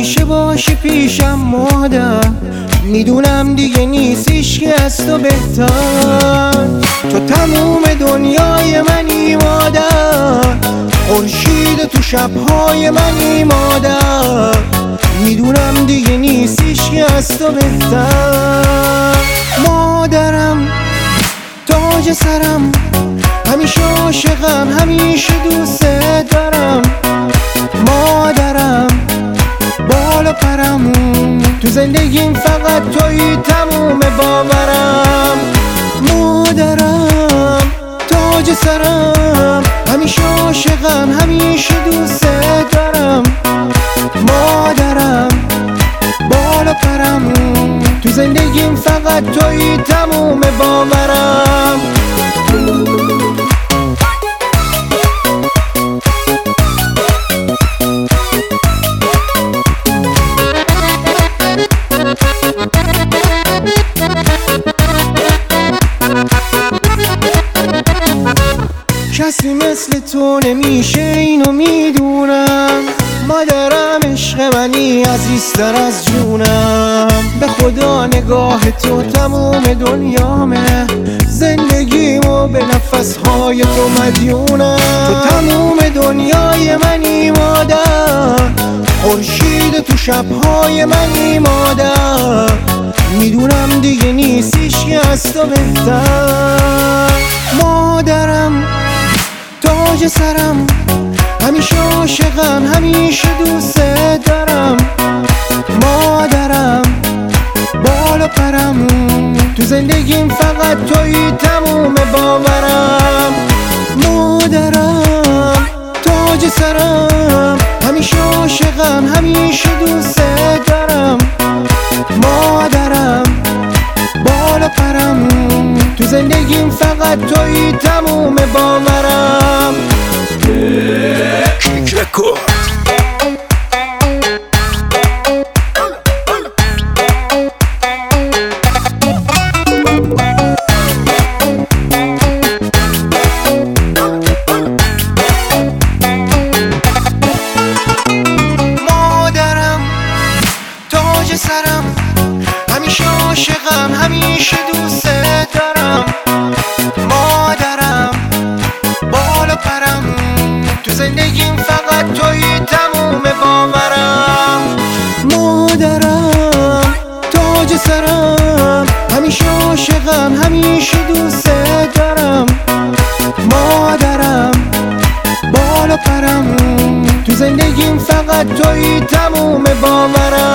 همیشه باشی پیشم مادر، میدونم دیگه نیست هیچکی از تو بهتر. تو تموم دنیای منی مادر، خورشید تو شبهای منی مادر، میدونم دیگه نیست هیچکی از تو بهتر. مادرم تاج سرم، همیشه عاشقم، همیشه دوست دارم. مادرم بال و پرم، تو زندگیم فقط تویی تموم باورم. مادرم تاج سرم، همیشه عاشقم، همیشه دوست دارم. مادرم بال و پرم، تو زندگیم فقط تویی تموم باورم. کسی مثل تو نمیشه اینو میدونم. مادرم عشق منی عزیزتر از جونم. به خدا نگاه تو تموم دنیامه، زندگیمو به نفسهای تو مدیونم. تو تموم دنیای منی مادر، خورشید تو شبهای منی مادر، میدونم دیگه نیست هیچکی از تو بهتر. مادرم تاج سرم، همیشه عاشقم، همیشه دوست دارم. مادرم بال و پرم، تو زندگیم فقط تویی تموم باورم. مادرم تاج سرم، همیشه عاشقم، همیشه دوست دارم. مادرم بال و پرم، تو زندگیم فقط تویی تموم باورم. کیک رکورد. مادرم تاج سرم، همیشه عاشقم، همیشه دوست دارم. مادرم بال و پرم، تو زندگیم فقط تویی تموم باورم. مادرم تاج سرم، همیشه عاشقم، همیشه دوست دارم. مادرم بال و پرم، تو زندگیم فقط تویی تموم باورم.